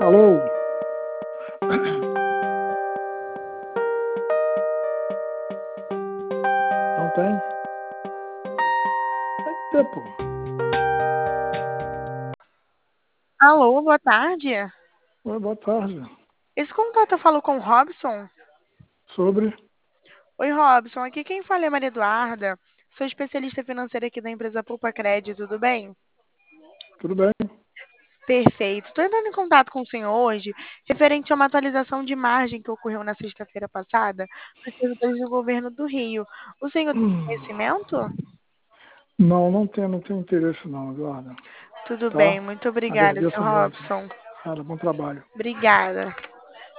Alô? Não tem? Tem que ter, pô. Alô, boa tarde. Oi, boa tarde. Esse contato eu falo com o Robson? Sobre? Oi, Robson. Aqui quem fala é Maria Eduarda. Sou especialista financeira aqui da empresa Poupa Crédito, tudo bem? Tudo bem? Perfeito. Estou entrando em contato com o senhor hoje, referente a uma atualização de margem que ocorreu na sexta-feira passada, nos servidores do governo do Rio. O senhor tem conhecimento? Não tenho interesse não, Eduardo. Tudo bem, Tá? muito obrigada, Agradeço seu muito. Robson. Cara, bom trabalho. Obrigada.